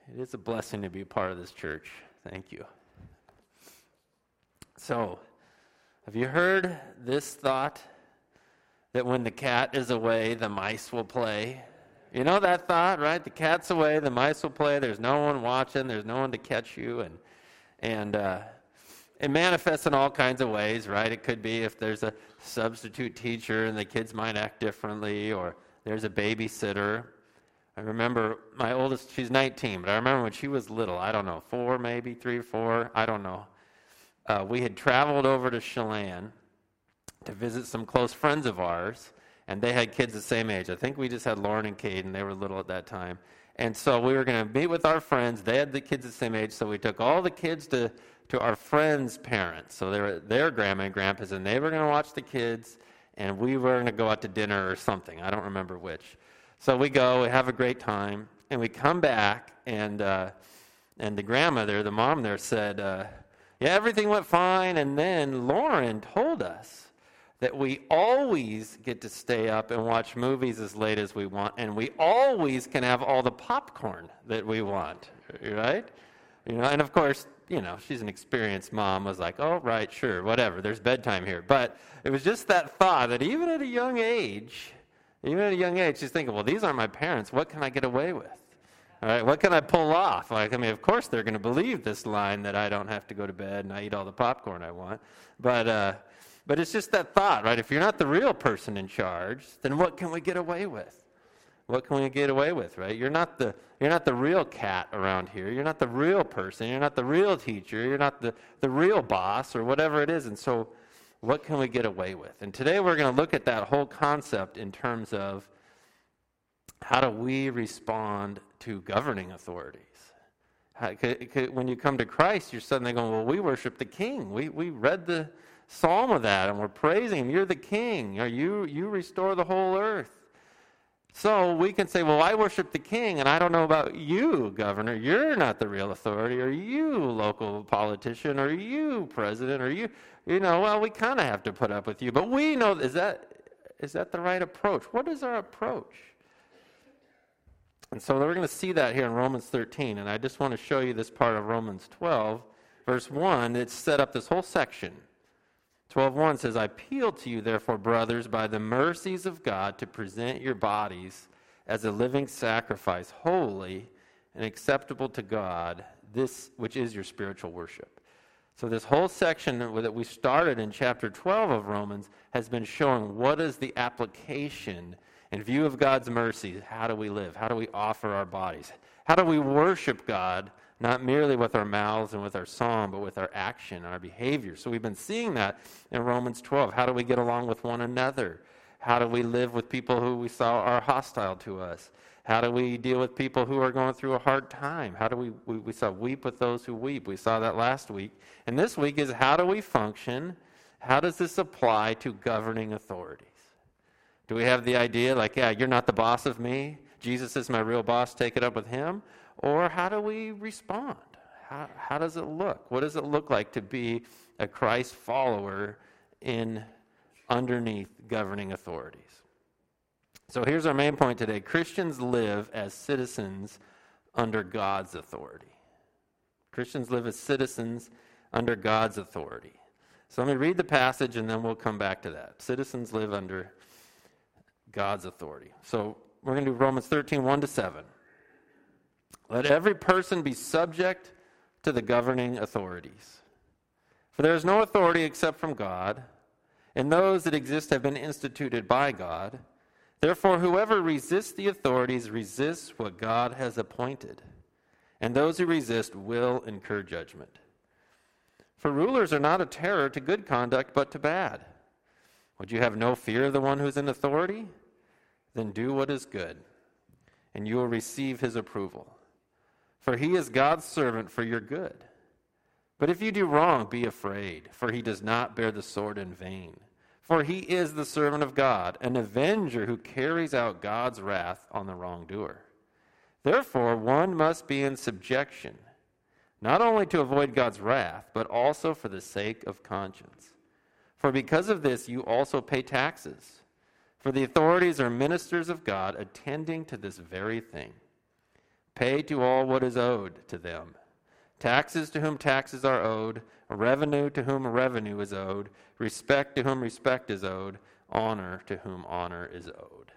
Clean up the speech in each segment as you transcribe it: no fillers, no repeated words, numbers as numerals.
It is a blessing to be a part of this church. Thank you. So, have you heard this thought that when the cat is away, the mice will play? You know that thought, right? The cat's away, the mice will play. There's no one watching. There's no one to catch you. And it manifests in all kinds of ways, right? It could be if there's a substitute teacher and the kids might act differently, or there's a babysitter. I remember my oldest, she's 19, but I remember when she was little, I don't know, 4 maybe, 3 or 4, I don't know. We had traveled over to Chelan to visit some close friends of ours, and they had kids the same age. I think we just had Lauren and Caden. They were little at that time. And so we were going to meet with our friends. They had the kids the same age, so we took all the kids to our friends' parents. So they were their grandma and grandpas, and they were going to watch the kids, and we were going to go out to dinner or something. I don't remember which. So we go, we have a great time, and we come back, and the grandmother, the mom there, said, yeah, everything went fine, and then Lauren told us that we always get to stay up and watch movies as late as we want, and we always can have all the popcorn that we want, right? You know, and of course, you know, she's an experienced mom, was like, oh, right, sure, whatever, there's bedtime here. But it was just that thought that even at a young age, she's thinking, well, these aren't my parents. What can I get away with? All right, what can I pull off? Like, I mean, of course they're going to believe this line that I don't have to go to bed and I eat all the popcorn I want. But it's just that thought, right? If you're not the real person in charge, then what can we get away with? What can we get away with, right? You're not the real cat around here. You're not the real person. You're not the real teacher. You're not the real boss or whatever it is. And so what can we get away with? And today we're going to look at that whole concept in terms of how do we respond to governing authorities? When you come to Christ, you're suddenly going, well, we worship the King. We read the psalm of that, and we're praising Him. You're the King. Or you restore the whole earth. So we can say, well, I worship the King, and I don't know about you, Governor. You're not the real authority, or you, local politician, or you, president, or you know, well, we kind of have to put up with you. But we know, is that the right approach? What is our approach? And so we're going to see that here in Romans 13, and I just want to show you this part of Romans 12, verse 1. It's set up this whole section. 12:1 says, I appeal to you, therefore, brothers, by the mercies of God, to present your bodies as a living sacrifice, holy and acceptable to God, this which is your spiritual worship. So this whole section that we started in chapter 12 of Romans has been showing what is the application in view of God's mercy. How do we live? How do we offer our bodies? How do we worship God, not merely with our mouths and with our song, but with our action, our behavior? So we've been seeing that in Romans 12. How do we get along with one another? How do we live with people who we saw are hostile to us? How do we deal with people who are going through a hard time? How do we saw weep with those who weep. We saw that last week. And this week is how do we function? How does this apply to governing authorities? Do we have the idea like, yeah, you're not the boss of me. Jesus is my real boss. Take it up with Him. Or how do we respond? How does it look? What does it look like to be a Christ follower underneath governing authorities? So here's our main point today. Christians live as citizens under God's authority. Christians live as citizens under God's authority. So let me read the passage and then we'll come back to that. Citizens live under God's authority. So we're going to do Romans 13, 1-7. Let every person be subject to the governing authorities. For there is no authority except from God, and those that exist have been instituted by God. Therefore, whoever resists the authorities resists what God has appointed, and those who resist will incur judgment. For rulers are not a terror to good conduct, but to bad. Would you have no fear of the one who is in authority? Then do what is good, and you will receive his approval. For he is God's servant for your good. But if you do wrong, be afraid, for he does not bear the sword in vain. For he is the servant of God, an avenger who carries out God's wrath on the wrongdoer. Therefore, one must be in subjection, not only to avoid God's wrath, but also for the sake of conscience. For because of this, you also pay taxes. For the authorities are ministers of God, attending to this very thing. Pay to all what is owed to them. Taxes to whom taxes are owed, revenue to whom revenue is owed, respect to whom respect is owed, honor to whom honor is owed.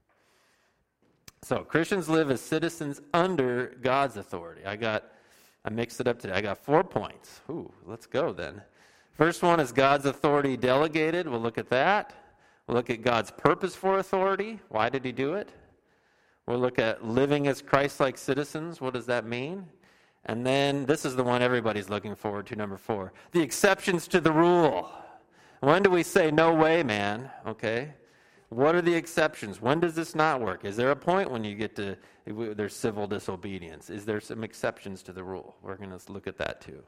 So Christians live as citizens under God's authority. I mixed it up today. I got 4 points. Ooh, let's go then. First one is God's authority delegated. We'll look at that. We'll look at God's purpose for authority. Why did he do it? We'll look at living as Christ-like citizens. What does that mean? And then this is the one everybody's looking forward to, number 4. The exceptions to the rule. When do we say, no way, man? Okay. What are the exceptions? When does this not work? Is there a point when you get to, there's civil disobedience? Is there some exceptions to the rule? We're going to look at that too.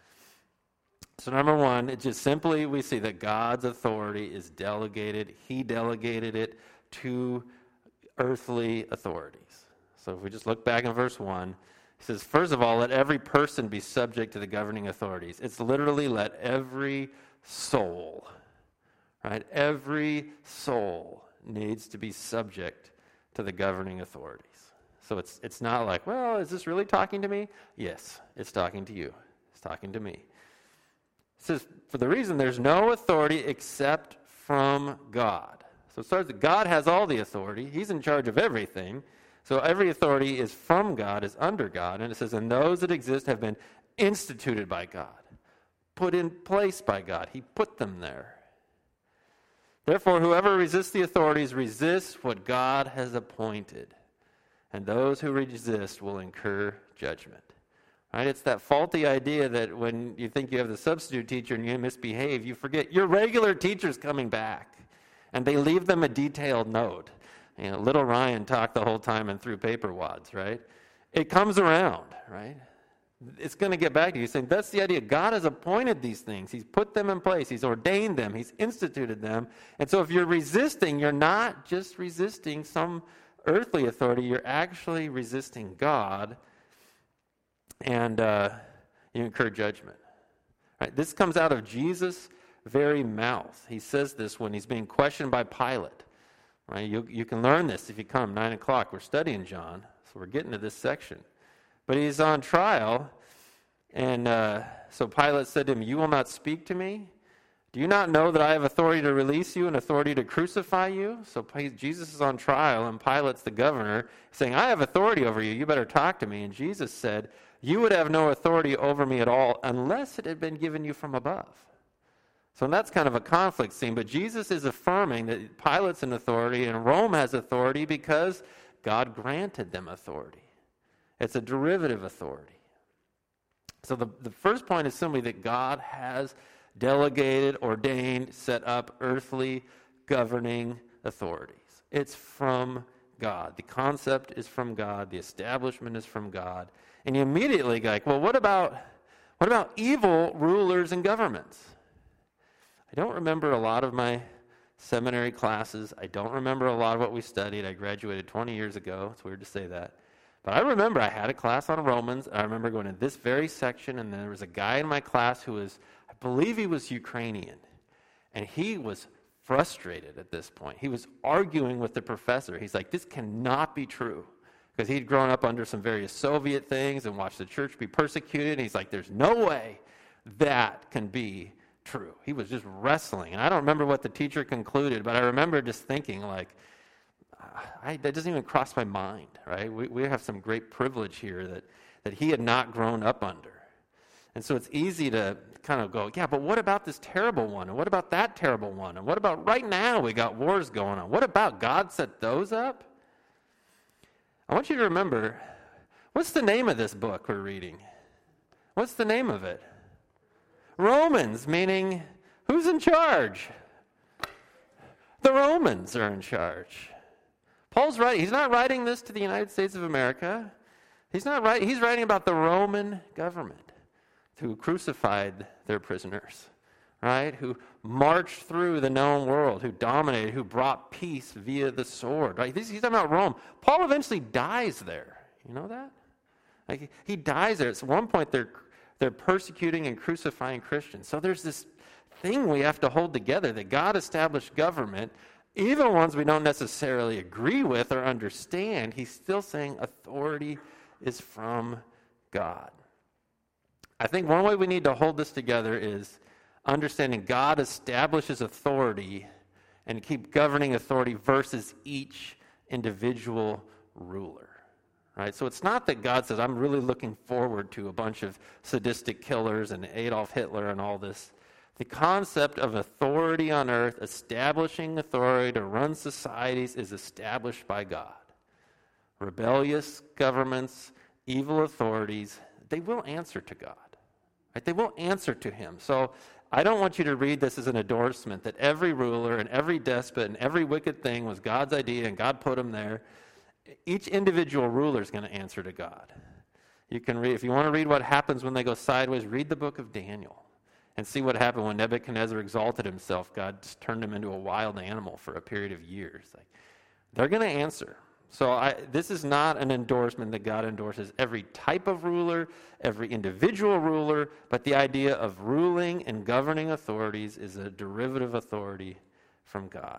So number 1, it's just simply we see that God's authority is delegated. He delegated it to earthly authorities. So if we just look back in verse 1, he says, first of all, let every person be subject to the governing authorities. It's literally let every soul, right? Every soul needs to be subject to the governing authorities. So it's not like, well, is this really talking to me? Yes, it's talking to you. It's talking to me. It says, for the reason there's no authority except from God. So it starts that God has all the authority. He's in charge of everything. So every authority is from God, is under God. And it says, and those that exist have been instituted by God, put in place by God. He put them there. Therefore, whoever resists the authorities resists what God has appointed. And those who resist will incur judgment. Right? It's that faulty idea that when you think you have the substitute teacher and you misbehave, you forget your regular teacher's coming back. And they leave them a detailed note. You know, little Ryan talked the whole time and threw paper wads, right? It comes around, right? It's going to get back to you. Saying that's the idea. God has appointed these things. He's put them in place. He's ordained them. He's instituted them. And so if you're resisting, you're not just resisting some earthly authority. You're actually resisting God, and you incur judgment. Right? This comes out of Jesus' very mouth. He says this when he's being questioned by Pilate. Right? You can learn this if you come, 9 o'clock. We're studying John, so we're getting to this section. But he's on trial, and so Pilate said to him, you will not speak to me? Do you not know that I have authority to release you and authority to crucify you? So Jesus is on trial, and Pilate's the governor, saying, I have authority over you. You better talk to me. And Jesus said, you would have no authority over me at all unless it had been given you from above. So that's kind of a conflict scene, but Jesus is affirming that Pilate's an authority and Rome has authority because God granted them authority. It's a derivative authority. So the first point is simply that God has delegated, ordained, set up earthly governing authorities. It's from God. The concept is from God. The establishment is from God. And you immediately go like, well, what about evil rulers and governments? I don't remember a lot of my seminary classes. I don't remember a lot of what we studied. I graduated 20 years ago. It's weird to say that. But I remember I had a class on Romans. I remember going to this very section, and there was a guy in my class who was, I believe he was Ukrainian. And he was frustrated at this point. He was arguing with the professor. He's like, this cannot be true. Because he'd grown up under some various Soviet things and watched the church be persecuted. And he's like, there's no way that can be true. He was just wrestling. And I don't remember what the teacher concluded, but I remember just thinking like, that doesn't even cross my mind, right? We have some great privilege here that he had not grown up under. And so it's easy to kind of go, yeah, but what about this terrible one? And what about that terrible one? And what about right now we got wars going on? What about God set those up? I want you to remember, what's the name of this book we're reading? What's the name of it? Romans, meaning who's in charge? The Romans are in charge. Paul's writing, he's not writing this to the United States of America. He's writing about the Roman government who crucified their prisoners, right? Who marched through the known world, who dominated, who brought peace via the sword, right? He's talking about Rome. Paul eventually dies there. You know that? Like he dies there. At one point they're persecuting and crucifying Christians. So there's this thing we have to hold together, that God established government, even ones we don't necessarily agree with or understand. He's still saying authority is from God. I think one way we need to hold this together is understanding God establishes authority and keep governing authority versus each individual ruler. Right? So it's not that God says, I'm really looking forward to a bunch of sadistic killers and Adolf Hitler and all this. The concept of authority on earth, establishing authority to run societies, is established by God. Rebellious governments, evil authorities, they will answer to God. Right? They will answer to him. So I don't want you to read this as an endorsement that every ruler and every despot and every wicked thing was God's idea and God put them there. Each individual ruler is going to answer to God. You can read, if you want to read what happens when they go sideways, read the book of Daniel and see what happened when Nebuchadnezzar exalted himself. God just turned him into a wild animal for a period of years. They're going to answer. So this is not an endorsement that God endorses every type of ruler, every individual ruler, but the idea of ruling and governing authorities is a derivative authority from God.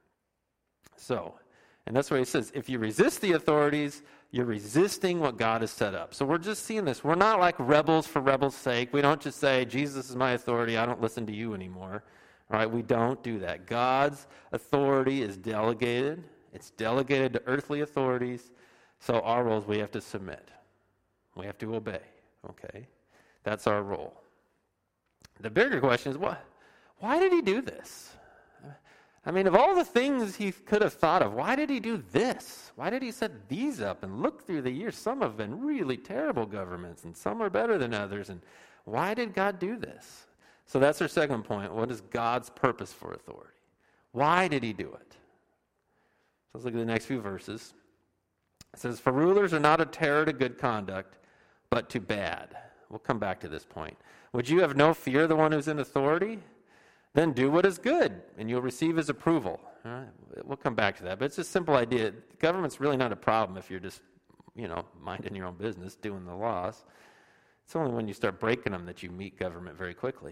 So, and that's where he says, if you resist the authorities, you're resisting what God has set up. So we're just seeing this. We're not like rebels for rebels' sake. We don't just say, Jesus is my authority, I don't listen to you anymore. All right, we don't do that. God's authority is delegated. It's delegated to earthly authorities. So our role is we have to submit. We have to obey. Okay? That's our role. The bigger question is, why did he do this? I mean, of all the things he could have thought of, why did he do this? Why did he set these up? And look through the years, some have been really terrible governments, and some are better than others. And why did God do this? So that's our second point. What is God's purpose for authority? Why did he do it? So let's look at the next few verses. It says, for rulers are not a terror to good conduct, but to bad. We'll come back to this point. Would you have no fear of the one who's in authority? Then do what is good, and you'll receive his approval. All right? We'll come back to that. But it's a simple idea. Government's really not a problem if you're just, minding your own business, doing the laws. It's only when you start breaking them that you meet government very quickly.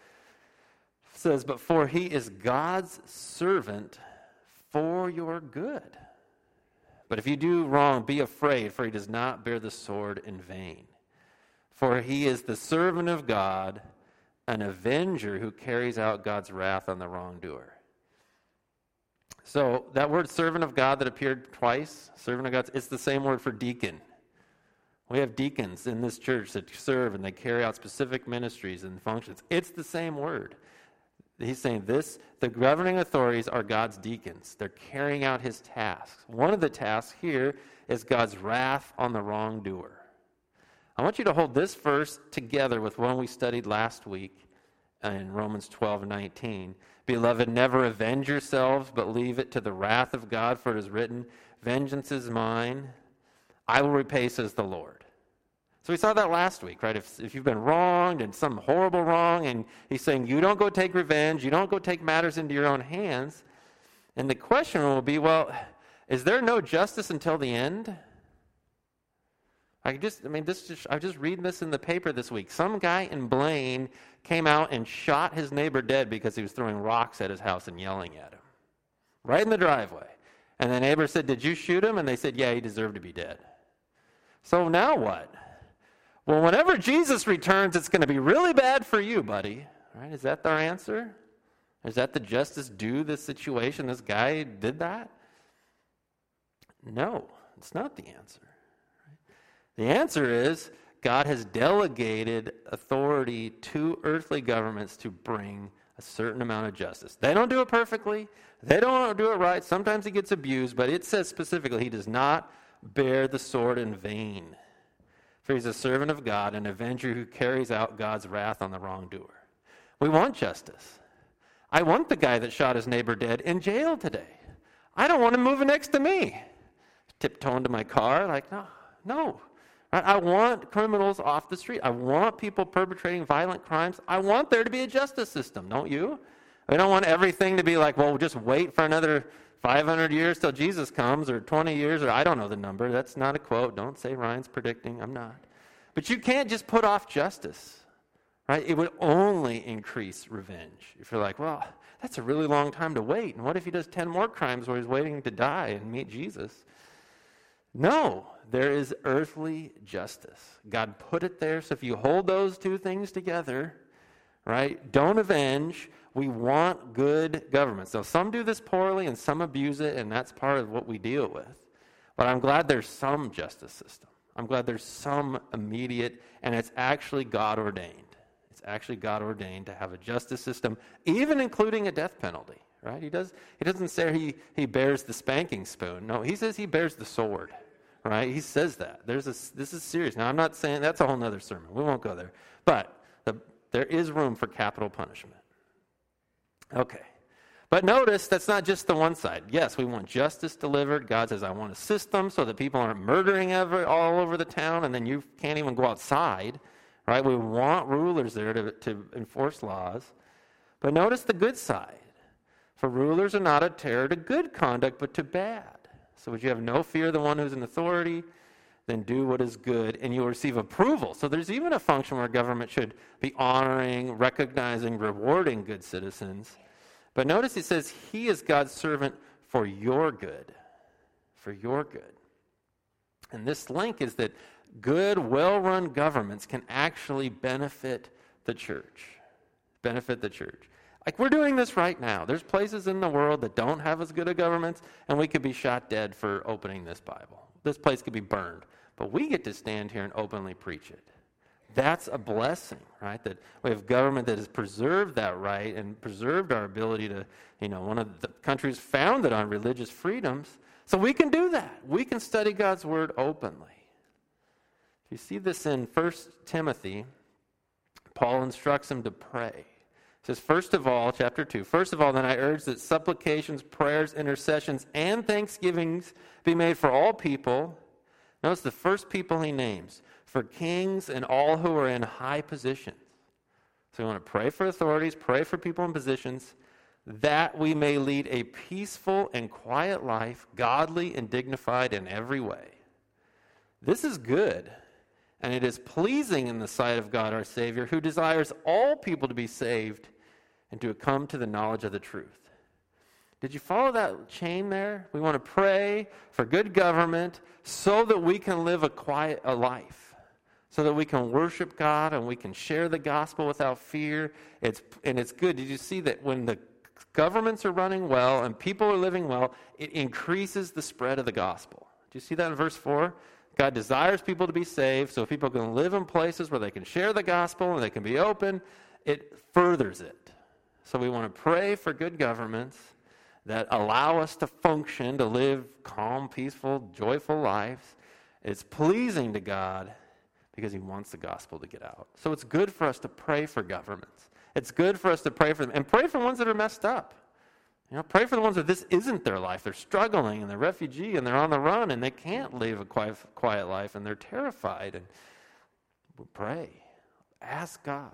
It says, but for he is God's servant for your good. But if you do wrong, be afraid, for he does not bear the sword in vain. For he is the servant of God, an avenger who carries out God's wrath on the wrongdoer. So that word servant of God that appeared twice, servant of God, it's the same word for deacon. We have deacons in this church that serve and they carry out specific ministries and functions. It's the same word. He's saying the governing authorities are God's deacons. They're carrying out his tasks. One of the tasks here is God's wrath on the wrongdoer. I want you to hold this verse together with one we studied last week in Romans 12:19. Beloved, never avenge yourselves, but leave it to the wrath of God, for it is written, vengeance is mine, I will repay, says the Lord. So we saw that last week, right? If you've been wronged and some horrible wrong, and he's saying you don't go take revenge, you don't go take matters into your own hands. And the question will be, well, is there no justice until the end? I was just reading this in the paper this week. Some guy in Blaine came out and shot his neighbor dead because he was throwing rocks at his house and yelling at him. Right in the driveway. And the neighbor said, did you shoot him? And they said, yeah, he deserved to be dead. So now what? Well, whenever Jesus returns, it's going to be really bad for you, buddy. Right? Is that their answer? Is that the justice due this situation? This guy did that? No, it's not the answer. The answer is God has delegated authority to earthly governments to bring a certain amount of justice. They don't do it perfectly. They don't do it right. Sometimes he gets abused, but it says specifically he does not bear the sword in vain. For he's a servant of God, an avenger who carries out God's wrath on the wrongdoer. We want justice. I want the guy that shot his neighbor dead in jail today. I don't want him moving next to me. Tiptoeing to my car, no. I want criminals off the street. I want people perpetrating violent crimes. I want there to be a justice system, don't you? I don't want everything to be like, well, we'll just wait for another 500 years till Jesus comes, or 20 years, or I don't know the number. That's not a quote. Don't say Ryan's predicting. I'm not. But you can't just put off justice, right? It would only increase revenge. If you're like, well, that's a really long time to wait. And what if he does 10 more crimes where he's waiting to die and meet Jesus? No, there is earthly justice. God put it there, so if you hold those two things together, right, don't avenge. We want good government. So some do this poorly and some abuse it, and that's part of what we deal with. But I'm glad there's some justice system. I'm glad there's some immediate, and it's actually God ordained. It's actually God ordained to have a justice system, even including a death penalty, right? He doesn't say he bears the spanking spoon. No, he says he bears the sword, right? He says that. This is serious. Now, I'm not saying that's a whole other sermon. We won't go there. But there is room for capital punishment. Okay. But notice that's not just the one side. Yes, we want justice delivered. God says, I want a system so that people aren't murdering all over the town and then you can't even go outside, right? We want rulers there to enforce laws. But notice the good side. For rulers are not a terror to good conduct, but to bad. So would you have no fear of the one who's in authority? Then do what is good, and you'll receive approval. So there's even a function where government should be honoring, recognizing, rewarding good citizens. But notice it says, he is God's servant for your good. For your good. And this link is that good, well-run governments can actually benefit the church. Benefit the church. Like we're doing this right now. There's places in the world that don't have as good a governments, and we could be shot dead for opening this Bible. This place could be burned. But we get to stand here and openly preach it. That's a blessing, right? That we have government that has preserved that right and preserved our ability to, one of the countries founded on religious freedoms. So we can do that. We can study God's word openly. You see this in 1 Timothy. Paul instructs him to pray. He says, first of all, chapter 2, first of all, then I urge that supplications, prayers, intercessions, and thanksgivings be made for all people. Notice the first people he names, for kings and all who are in high positions. So we want to pray for authorities, pray for people in positions, that we may lead a peaceful and quiet life, godly and dignified in every way. This is good, and it is pleasing in the sight of God our Savior, who desires all people to be saved and to come to the knowledge of the truth. Did you follow that chain there? We want to pray for good government so that we can live a quiet life, so that we can worship God and we can share the gospel without fear. It's good. Did you see that when the governments are running well and people are living well, it increases the spread of the gospel? Do you see that in verse 4? God desires people to be saved so people can live in places where they can share the gospel and they can be open. It furthers it. So we want to pray for good governments that allow us to function, to live calm, peaceful, joyful lives. It's pleasing to God because he wants the gospel to get out. So it's good for us to pray for governments. It's good for us to pray for them and pray for ones that are messed up. Pray for the ones that this isn't their life. They're struggling and they're refugee and they're on the run and they can't live a quiet life and they're terrified. And we pray. Ask God.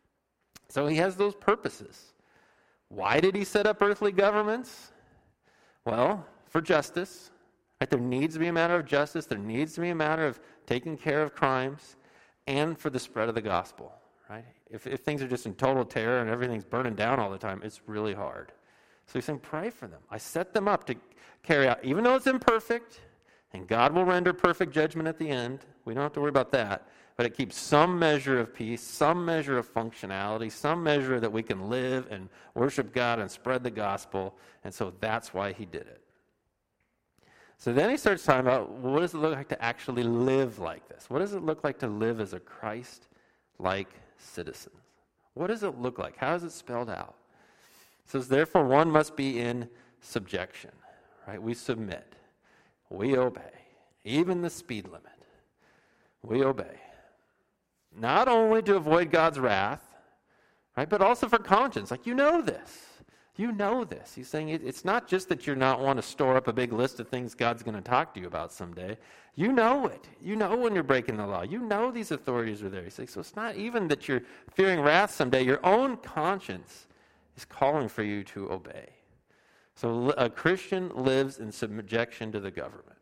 So he has those purposes. Why did he set up earthly governments? Well, for justice. Right? There needs to be a matter of justice. There needs to be a matter of taking care of crimes and for the spread of the gospel. Right? If things are just in total terror and everything's burning down all the time, it's really hard. So he's saying, pray for them. I set them up to carry out, even though it's imperfect, and God will render perfect judgment at the end. We don't have to worry about that. But it keeps some measure of peace, some measure of functionality, some measure that we can live and worship God and spread the gospel. And so that's why he did it. So then he starts talking about, what does it look like to actually live like this? What does it look like to live as a Christ-like citizen? What does it look like? How is it spelled out? It says, therefore, one must be in subjection. Right? We submit. We obey. Even the speed limit. We obey. Not only to avoid God's wrath, right, but also for conscience. Like, you know this. You know this. He's saying it's not just that you're not want to store up a big list of things God's going to talk to you about someday. You know it. You know when you're breaking the law. You know these authorities are there. He's saying, so it's not even that you're fearing wrath someday. Your own conscience is calling for you to obey. So a Christian lives in subjection to the government.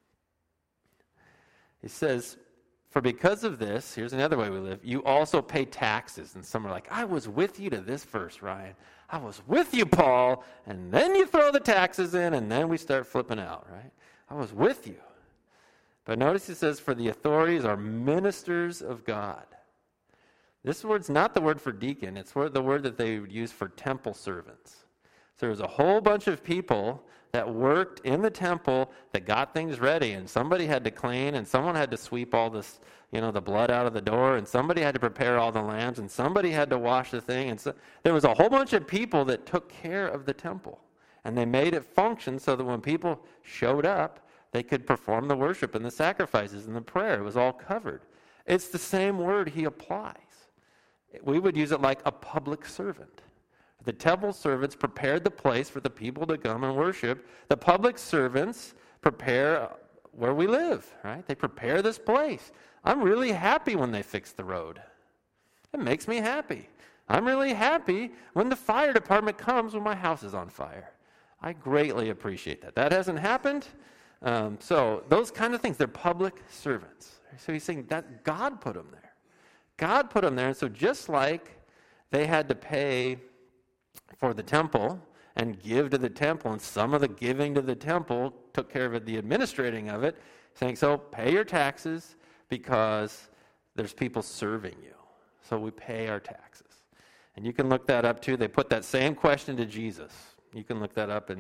He says, for because of this, here's another way we live, you also pay taxes. And some are like, I was with you to this verse, Ryan. I was with you, Paul. And then you throw the taxes in, and then we start flipping out, right? I was with you. But notice he says, for the authorities are ministers of God. This word's not the word for deacon. It's the word that they would use for temple servants. So there's a whole bunch of people that worked in the temple that got things ready, and somebody had to clean, and someone had to sweep all this, the blood out of the door, and somebody had to prepare all the lambs, and somebody had to wash the thing. And so there was a whole bunch of people that took care of the temple, and they made it function so that when people showed up, they could perform the worship and the sacrifices and the prayer. It was all covered. It's the same word he applies. We would use it like a public servant. The temple servants prepared the place for the people to come and worship. The public servants prepare where we live, right? They prepare this place. I'm really happy when they fix the road. It makes me happy. I'm really happy when the fire department comes when my house is on fire. I greatly appreciate that. That hasn't happened. So those kind of things, they're public servants. So he's saying that God put them there. God put them there. And so just like they had to pay for the temple and give to the temple, and some of the giving to the temple took care of the administrating of it, saying, so pay your taxes because there's people serving you. So we pay our taxes. And you can look that up too. They put that same question to Jesus. You can look that up in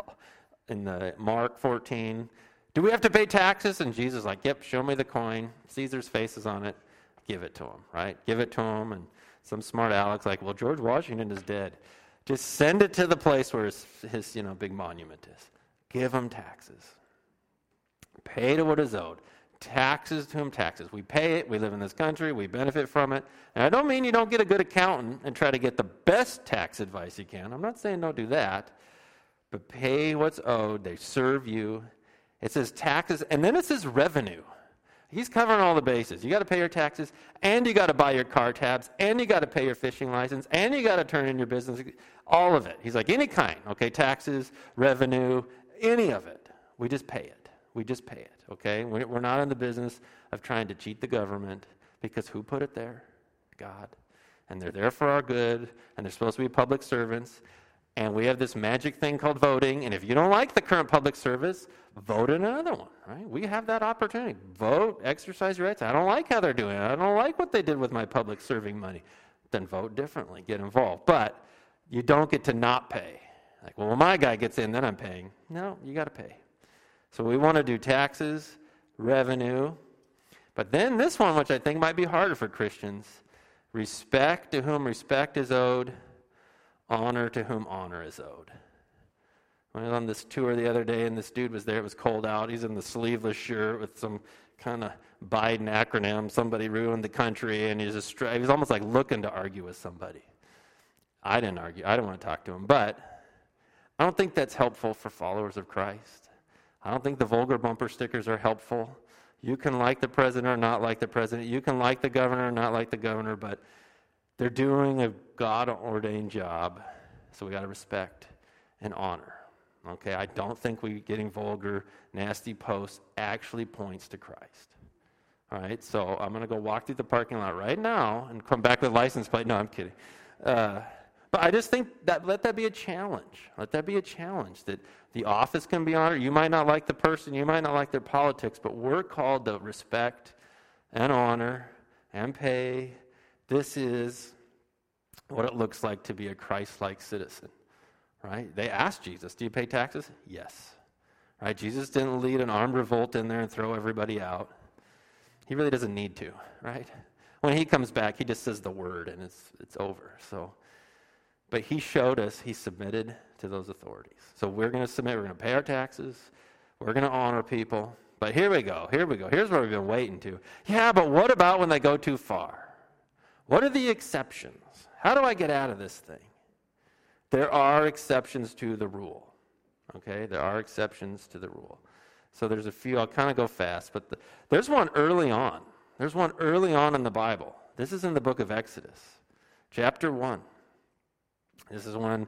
the Mark 14. Do we have to pay taxes? And Jesus is like, yep, show me the coin. Caesar's face is on it. Give it to him, right? Give it to him. And some smart Alex like, well, George Washington is dead. Just send it to the place where his big monument is. Give him taxes. Pay to what is owed. Taxes to whom taxes. We pay it. We live in this country. We benefit from it. And I don't mean you don't get a good accountant and try to get the best tax advice you can. I'm not saying don't do that. But pay what's owed. They serve you. It says taxes, and then it says revenue. He's covering all the bases. You got to pay your taxes, and you got to buy your car tabs, and you got to pay your fishing license, and you got to turn in your business. All of it. He's like, any kind, okay? Taxes, revenue, any of it. We just pay it. We just pay it, okay? We're not in the business of trying to cheat the government, because who put it there? God. And they're there for our good, and they're supposed to be public servants. And we have this magic thing called voting, and if you don't like the current public service, vote in another one, right? We have that opportunity. Vote, exercise your rights. I don't like how they're doing it. I don't like what they did with my public serving money. Then vote differently, get involved. But you don't get to not pay. Like, well, when my guy gets in, then I'm paying. No, you got to pay. So we want to do taxes, revenue, but then this one, which I think might be harder for Christians, respect to whom respect is owed, honor to whom honor is owed. When I was on this tour the other day and this dude was there, it was cold out. He's in the sleeveless shirt with some kind of Biden acronym. Somebody ruined the country, and he was almost like looking to argue with somebody. I didn't argue. I didn't want to talk to him. But I don't think that's helpful for followers of Christ. I don't think the vulgar bumper stickers are helpful. You can like the president or not like the president. You can like the governor or not like the governor, but they're doing a God-ordained job, so we got to respect and honor. Okay, I don't think getting vulgar, nasty posts actually points to Christ. All right, so I'm going to go walk through the parking lot right now and come back with a license plate. No, I'm kidding. But I just think that let that be a challenge. Let that be a challenge that the office can be honored. You might not like the person, you might not like their politics, but we're called to respect and honor and pay. This is what it looks like to be a Christ-like citizen, right? They asked Jesus, do you pay taxes? Yes. Right? Jesus didn't lead an armed revolt in there and throw everybody out. He really doesn't need to, right? When he comes back, he just says the word and it's over. So, but he showed us he submitted to those authorities. So we're going to submit. We're going to pay our taxes. We're going to honor people. But here we go. Here's where we've been waiting to. Yeah, but what about when they go too far? What are the exceptions? How do I get out of this thing? There are exceptions to the rule. Okay, there are exceptions to the rule. So there's a few. I'll kind of go fast, but there's one early on. There's one early on in the Bible. This is in the book of Exodus, chapter 1. This is when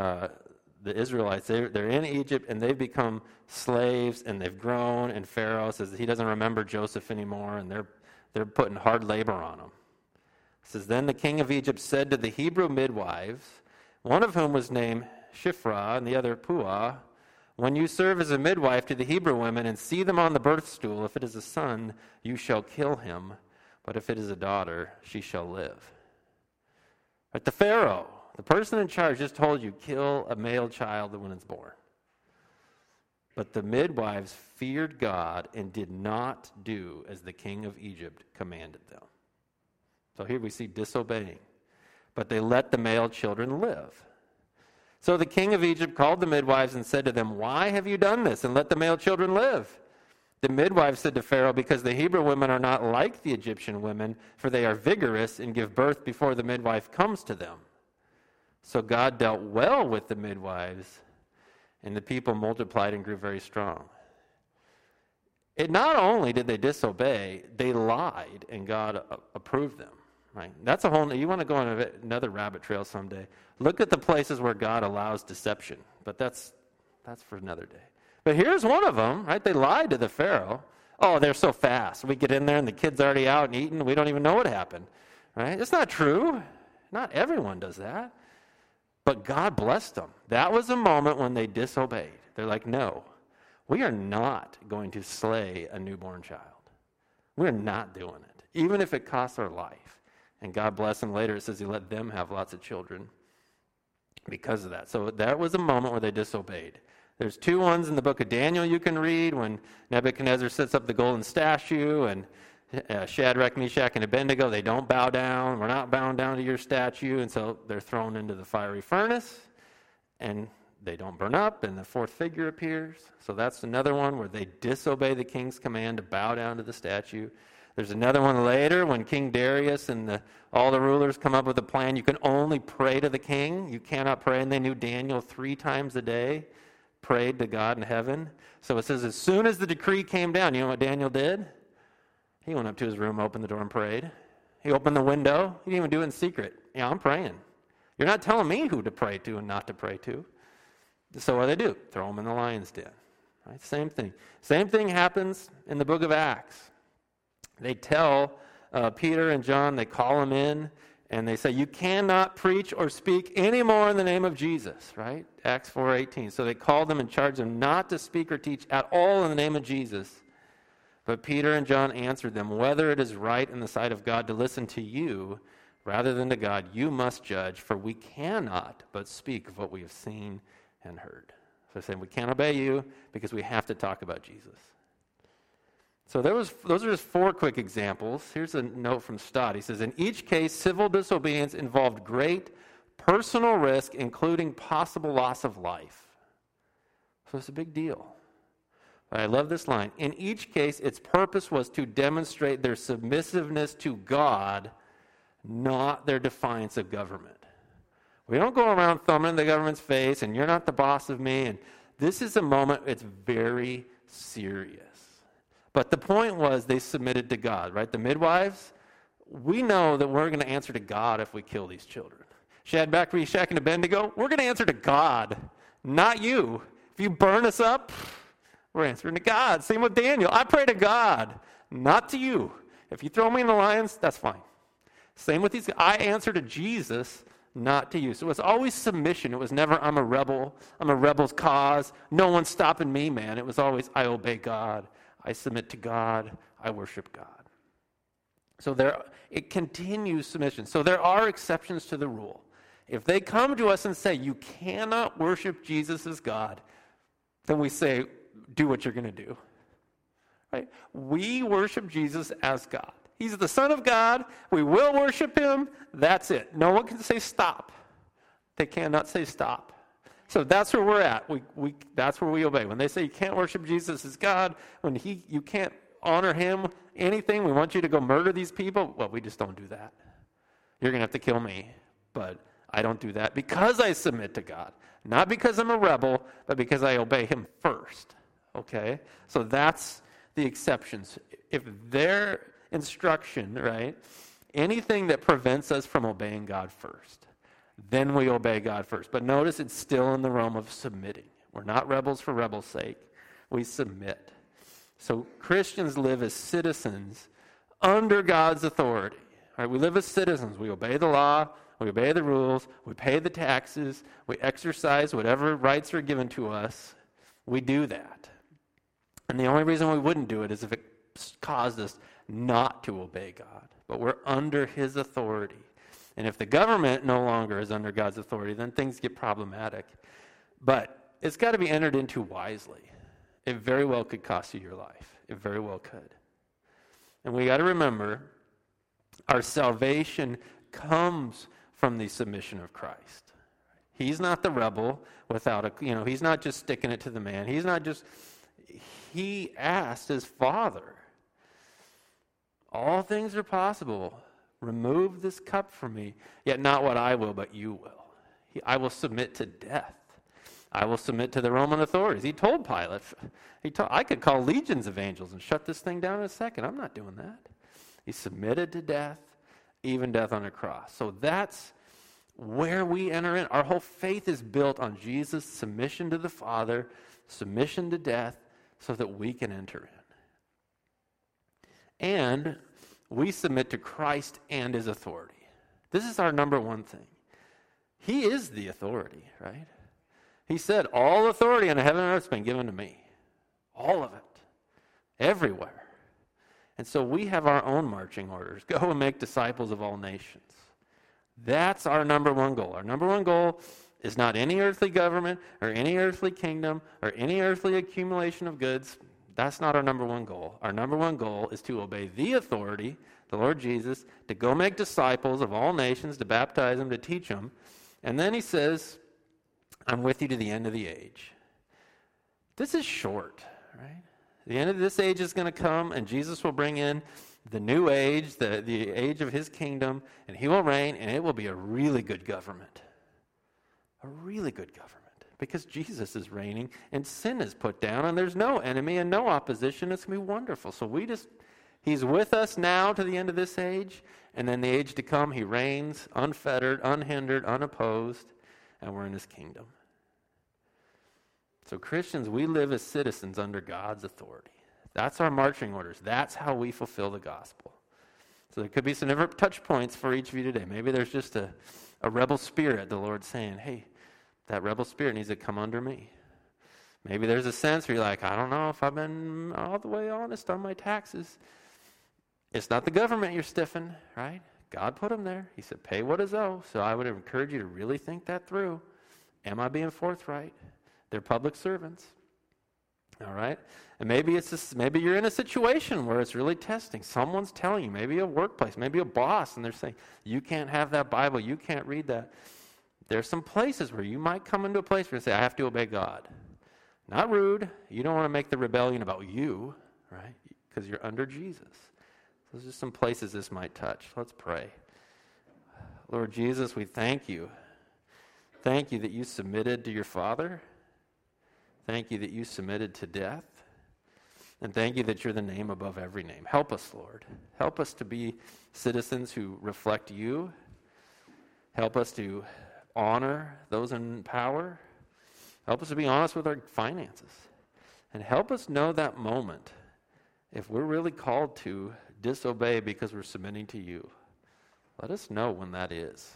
the Israelites, they're in Egypt, and they've become slaves, and they've grown, and Pharaoh says he doesn't remember Joseph anymore, and they're putting hard labor on him. It says, then the king of Egypt said to the Hebrew midwives, one of whom was named Shiphrah and the other Puah, When you serve as a midwife to the Hebrew women and see them on the birth stool, if it is a son, you shall kill him. But if it is a daughter, she shall live. But the Pharaoh, the person in charge, just told you, kill a male child when it's born. But the midwives feared God and did not do as the king of Egypt commanded them. So here we see disobeying. But they let the male children live. So the king of Egypt called the midwives and said to them, why have you done this and let the male children live? The midwives said to Pharaoh, because the Hebrew women are not like the Egyptian women, for they are vigorous and give birth before the midwife comes to them. So God dealt well with the midwives, and the people multiplied and grew very strong. It not only did they disobey, they lied, and God approved them. Right? That's a whole. You want to go on another rabbit trail someday. Look at the places where God allows deception, but that's for another day. But here's one of them, right? They lied to the Pharaoh. Oh, they're so fast. We get in there and the kid's already out and eating. We don't even know what happened, right? It's not true. Not everyone does that. But God blessed them. That was a moment when they disobeyed. They're like, no, we are not going to slay a newborn child. We're not doing it, even if it costs our life. And God blessed them later. It says he let them have lots of children because of that. So that was a moment where they disobeyed. There's two ones in the book of Daniel you can read when Nebuchadnezzar sets up the golden statue and Shadrach, Meshach, and Abednego, they don't bow down. We're not bowing down to your statue. And so they're thrown into the fiery furnace and they don't burn up, and the fourth figure appears. So that's another one where they disobey the king's command to bow down to the statue. There's another one later when King Darius and all the rulers come up with a plan. You can only pray to the king. You cannot pray. And they knew Daniel 3 times a day prayed to God in heaven. So it says as soon as the decree came down, you know what Daniel did? He went up to his room, opened the door, and prayed. He opened the window. He didn't even do it in secret. Yeah, I'm praying. You're not telling me who to pray to and not to pray to. So what do they do? Throw him in the lion's den. Right? Same thing. Same thing happens in the book of Acts. They tell Peter and John, they call them in, and they say, you cannot preach or speak anymore in the name of Jesus, right? Acts 4:18. So they called them and charged them not to speak or teach at all in the name of Jesus. But Peter and John answered them, whether it is right in the sight of God to listen to you rather than to God, you must judge, for we cannot but speak of what we have seen and heard. So they're saying we can't obey you because we have to talk about Jesus. So those are just 4 quick examples. Here's a note from Stott. He says, in each case, civil disobedience involved great personal risk, including possible loss of life. So it's a big deal. But I love this line. In each case, its purpose was to demonstrate their submissiveness to God, not their defiance of government. We don't go around thumbing in the government's face, and you're not the boss of me. And this is a moment, it's very serious. But the point was they submitted to God, right? The midwives, we know that we're going to answer to God if we kill these children. Shadrach, Meshach, and Abednego, we're going to answer to God, not you. If you burn us up, we're answering to God. Same with Daniel. I pray to God, not to you. If you throw me in the lions, that's fine. Same with these. I answer to Jesus, not to you. So it's always submission. It was never, I'm a rebel. I'm a rebel's cause. No one's stopping me, man. It was always, I obey God. I submit to God. I worship God. So it continues submission. So there are exceptions to the rule. If they come to us and say, you cannot worship Jesus as God, then we say, do what you're going to do. Right? We worship Jesus as God. He's the Son of God. We will worship him. That's it. No one can say stop. They cannot say stop. So that's where we're at. That's where we obey. When they say you can't worship Jesus as God, when you can't honor him, anything, we want you to go murder these people, well, we just don't do that. You're going to have to kill me, but I don't do that because I submit to God. Not because I'm a rebel, but because I obey him first. Okay? So that's the exceptions. If their instruction, right, anything that prevents us from obeying God first, then we obey God first. But notice it's still in the realm of submitting. We're not rebels for rebels' sake. We submit. So Christians live as citizens under God's authority. Right? We live as citizens. We obey the law. We obey the rules. We pay the taxes. We exercise whatever rights are given to us. we do that. And the only reason we wouldn't do it is if it caused us not to obey God. But we're under his authority. And if the government no longer is under God's authority, then things get problematic. But it's got to be entered into wisely. It very well could cost you your life. It very well could. And we got to remember, our salvation comes from the submission of Christ. He's not the rebel without he's not just sticking it to the man. He asked his Father, all things are possible. Remove this cup from me, yet not what I will, but you will. I will submit to death. I will submit to the Roman authorities. He told Pilate, I could call legions of angels and shut this thing down in a second. I'm not doing that. He submitted to death, even death on a cross. So that's where we enter in. Our whole faith is built on Jesus' submission to the Father, submission to death, so that we can enter in. And we submit to Christ and his authority. This is our number one thing. He is the authority, right? He said, all authority in heaven and earth has been given to me. All of it. Everywhere. And so we have our own marching orders. Go and make disciples of all nations. That's our number one goal. Our number one goal is not any earthly government or any earthly kingdom or any earthly accumulation of goods. That's not our number one goal. Our number one goal is to obey the authority, the Lord Jesus, to go make disciples of all nations, to baptize them, to teach them. And then he says, I'm with you to the end of the age. This is short, right? The end of this age is going to come, and Jesus will bring in the new age, the age of his kingdom, and he will reign, and it will be a really good government. A really good government. Because Jesus is reigning, and sin is put down, and there's no enemy and no opposition. It's going to be wonderful. So he's with us now to the end of this age, and then the age to come, he reigns unfettered, unhindered, unopposed, and we're in his kingdom. So Christians, we live as citizens under God's authority. That's our marching orders. That's how we fulfill the gospel. So there could be some different touch points for each of you today. Maybe there's just a rebel spirit, the Lord's saying, hey, that rebel spirit needs to come under me. Maybe there's a sense where you're like, I don't know if I've been all the way honest on my taxes. It's not the government you're stiffing, right? God put them there. He said, pay what is owed. So I would encourage you to really think that through. Am I being forthright? They're public servants. All right? And maybe maybe you're in a situation where it's really testing. Someone's telling you, maybe a workplace, maybe a boss, and they're saying, you can't have that Bible, you can't read that. There's some places where you might come into a place where you say, I have to obey God. Not rude. You don't want to make the rebellion about you, right? Because you're under Jesus. So there's just some places this might touch. Let's pray. Lord Jesus, we thank you. Thank you that you submitted to your Father. Thank you that you submitted to death. And thank you that you're the name above every name. Help us, Lord. Help us to be citizens who reflect you. Help us to honor those in power. Help us to be honest with our finances. And help us know that moment if we're really called to disobey because we're submitting to you. Let us know when that is.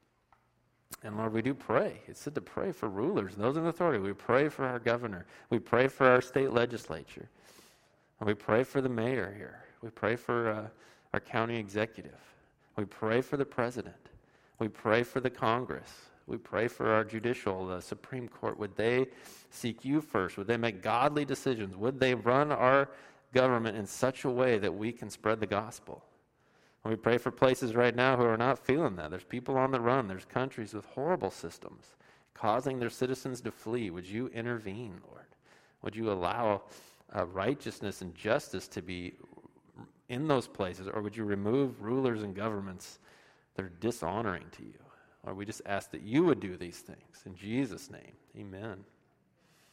And Lord, we do pray. It said to pray for rulers, those in authority. We pray for our governor. We pray for our state legislature. And we pray for the mayor here. We pray for our county executive. We pray for the president. We pray for the Congress. We pray for our judicial, the Supreme Court. Would they seek you first? Would they make godly decisions? Would they run our government in such a way that we can spread the gospel? And we pray for places right now who are not feeling that. There's people on the run. There's countries with horrible systems causing their citizens to flee. Would you intervene, Lord? Would you allow righteousness and justice to be in those places? Or would you remove rulers and governments that are dishonoring to you? Lord, we just ask that you would do these things. In Jesus' name, amen.